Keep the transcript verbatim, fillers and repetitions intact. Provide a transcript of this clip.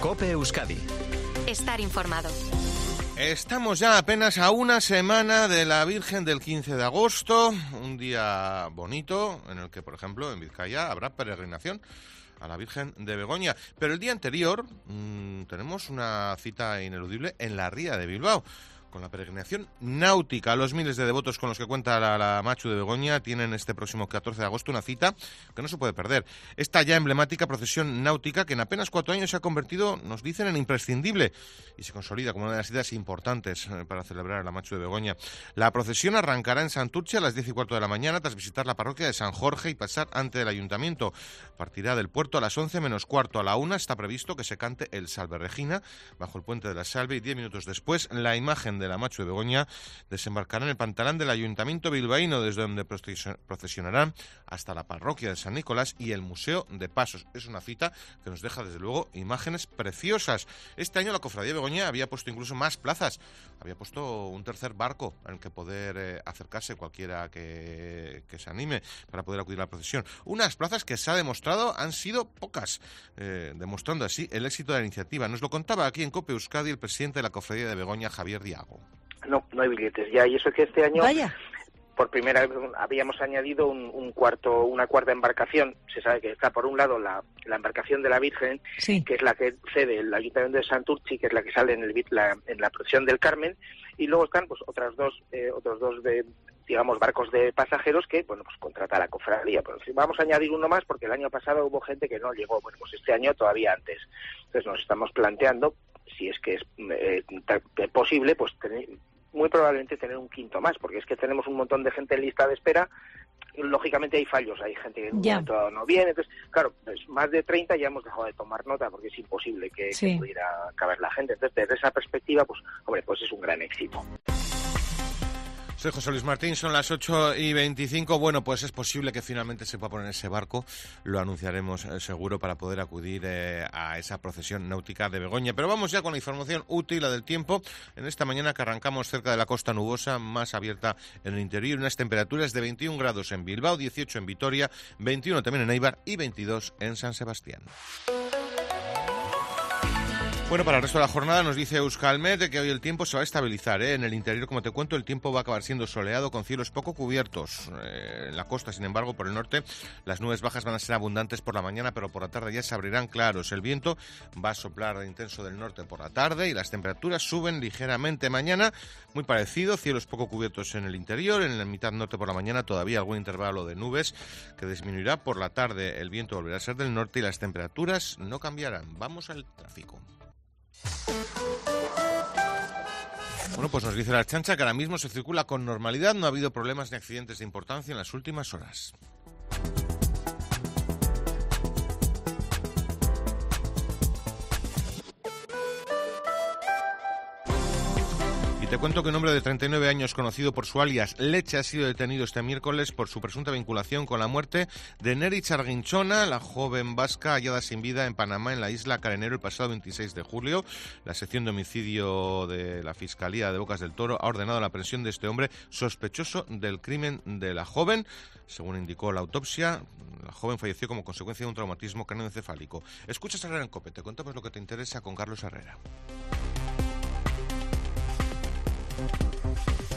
COPE Euskadi. Estar informado. Estamos ya apenas a una semana de la Virgen del quince de agosto, un día bonito en el que, por ejemplo, en Vizcaya habrá peregrinación a la Virgen de Begoña. Pero el día anterior mmm, tenemos una cita ineludible en la Ría de Bilbao, con la peregrinación náutica. Los miles de devotos con los que cuenta la, la Matxu de Begoña tienen este próximo catorce de agosto una cita que no se puede perder. Esta ya emblemática procesión náutica que en apenas cuatro años se ha convertido, nos dicen, en imprescindible y se consolida como una de las citas importantes para celebrar la Matxu de Begoña. La procesión arrancará en Santurce a las diez y cuarto de la mañana tras visitar la parroquia de San Jorge y pasar ante el ayuntamiento. Partirá del puerto a las once menos cuarto. A la una está previsto que se cante el Salve Regina bajo el puente de la Salve y diez minutos después la imagen de de la Matxu de Begoña desembarcará en el pantalán del Ayuntamiento bilbaíno, desde donde procesionarán hasta la parroquia de San Nicolás y el Museo de Pasos. Es una cita que nos deja, desde luego, imágenes preciosas. Este año la Cofradía de Begoña había puesto incluso más plazas. Había puesto un tercer barco en el que poder eh, acercarse cualquiera que, que se anime para poder acudir a la procesión. Unas plazas que se ha demostrado han sido pocas, eh, demostrando así el éxito de la iniciativa. Nos lo contaba aquí en COPE Euskadi el presidente de la Cofradía de Begoña, Javier Diago. No, no hay billetes ya, y eso es que este año, Vaya. por primera vez habíamos añadido un, un cuarto, una cuarta embarcación. Se sabe que está por un lado la, la embarcación de la Virgen, sí, que es la que cede el Ayuntamiento de Santurce, que es la que sale en, el, la, en la procesión del Carmen, y luego están pues otras dos, eh, otros dos de, digamos, barcos de pasajeros que, bueno, pues contrata la cofradía. Pues vamos a añadir uno más porque el año pasado hubo gente que no llegó, bueno, pues este año todavía antes. Entonces nos estamos planteando, si es que es eh, posible, pues tener, muy probablemente tener un quinto más, porque es que tenemos un montón de gente en lista de espera. Lógicamente hay fallos, hay gente que en un momento no viene, entonces, claro, pues más de treinta ya hemos dejado de tomar nota porque es imposible que, sí. que pudiera caber la gente. Entonces, desde esa perspectiva, pues, hombre, pues es un gran éxito. Soy José Luis Martín, son las ocho y veinticinco. Bueno, pues es posible que finalmente se pueda poner ese barco, lo anunciaremos eh, seguro, para poder acudir eh, a esa procesión náutica de Begoña. Pero vamos ya con la información útil, la del tiempo. En esta mañana que arrancamos cerca de la costa nubosa, más abierta en el interior, unas temperaturas de veintiún grados en Bilbao, dieciocho en Vitoria, veintiuno también en Eibar y veintidós en San Sebastián. Bueno, para el resto de la jornada nos dice Euskalmet que hoy el tiempo se va a estabilizar, ¿eh? En el interior, como te cuento, el tiempo va a acabar siendo soleado con cielos poco cubiertos. Eh, en la costa, sin embargo, por el norte, las nubes bajas van a ser abundantes por la mañana, pero por la tarde ya se abrirán claros. El viento va a soplar intenso del norte por la tarde y las temperaturas suben ligeramente. Mañana, muy parecido, cielos poco cubiertos en el interior, en la mitad norte por la mañana todavía algún intervalo de nubes que disminuirá por la tarde. El viento volverá a ser del norte y las temperaturas no cambiarán. Vamos al tráfico. Bueno, pues nos dice la Chancha que ahora mismo se circula con normalidad, no ha habido problemas ni accidentes de importancia en las últimas horas. Te cuento que un hombre de treinta y nueve años, conocido por su alias Leche, ha sido detenido este miércoles por su presunta vinculación con la muerte de Neri Charguinchona, la joven vasca hallada sin vida en Panamá, en la isla Carenero, el pasado veintiséis de julio. La sección de homicidio de la Fiscalía de Bocas del Toro ha ordenado la aprehensión de este hombre sospechoso del crimen de la joven. Según indicó la autopsia, la joven falleció como consecuencia de un traumatismo craneoencefálico. Escuchas Herrera en COPE, te contamos lo que te interesa con Carlos Herrera.